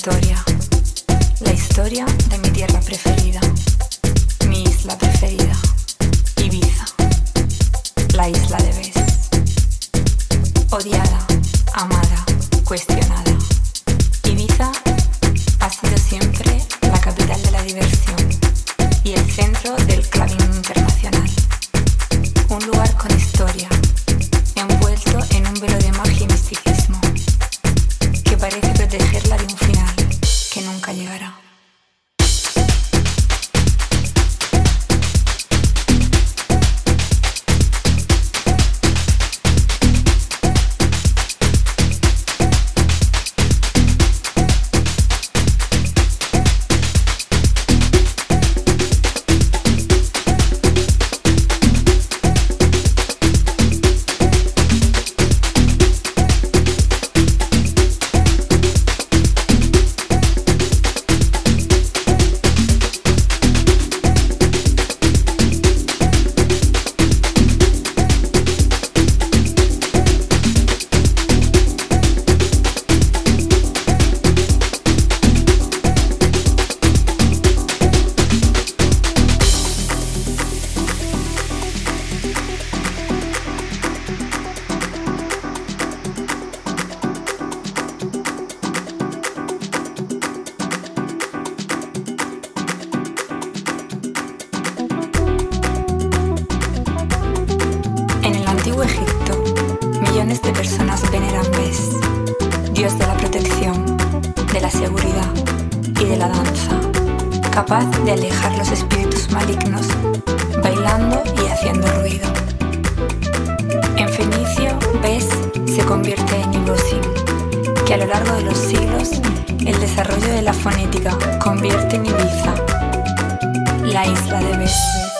historia, la historia de mi tierra preferida, mi isla preferida, Ibiza, la isla de Bes. Odiada, amada, cuestionada. Ibiza ha sido siempre la capital de la diversión y el centro del clubbing internacional. Un lugar con historia, envuelto en un velo de magia y misticismo, que parece protegerla de un final que nunca llegará. Antiguo Egipto, millones de personas veneran Bes, dios de la protección, de la seguridad y de la danza, capaz de alejar los espíritus malignos, bailando y haciendo ruido. En fenicio, Bes se convierte en Ilusin, que a lo largo de los siglos el desarrollo de la fonética convierte en Ibiza, la isla de Bes.